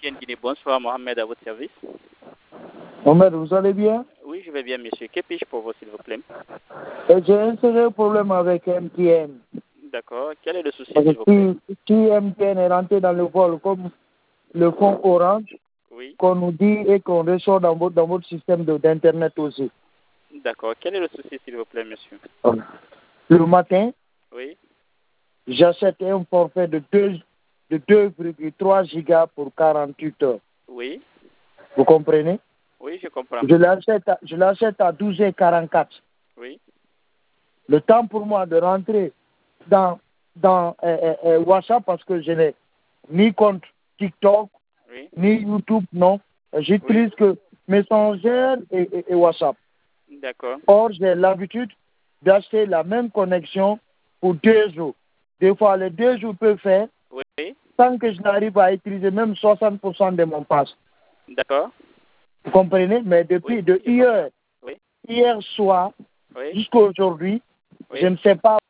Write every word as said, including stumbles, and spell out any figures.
M T N Guinée. Bonsoir, Mohamed, à votre service. Mohamed, vous allez bien? Oui, je vais bien, monsieur. Que puis-je pour vous, s'il vous plaît? J'ai un sérieux problème avec M T N. D'accord. Quel est le souci, Parce s'il que vous plaît? si, si M T N est rentré dans le vol comme le fonds Orange, Oui. qu'on nous dit et qu'on ressort dans votre, dans votre système de- d'Internet aussi. D'accord. Quel est le souci, s'il vous plaît, monsieur? Le matin, Oui. j'achète un forfait de deux de deux virgule trois gigas pour quarante-huit heures. Oui. Vous comprenez? Oui, je comprends. Je l'achète à, je l'achète à douze heures quarante-quatre. Oui. Le temps pour moi de rentrer dans, dans euh, euh, euh, WhatsApp parce que je n'ai ni compte TikTok, Oui. ni YouTube, non. J'utilise que Messenger et, et- et WhatsApp. D'accord. Or, j'ai l'habitude d'acheter la même connexion pour deux jours. Des fois, les deux jours peuvent faire Oui. sans que je n'arrive à utiliser même soixante pour cent de mon pass. D'accord. Vous comprenez? Mais depuis Oui. de je hier, comprends. Oui. hier soir Oui. jusqu'à aujourd'hui, Oui. je ne sais pas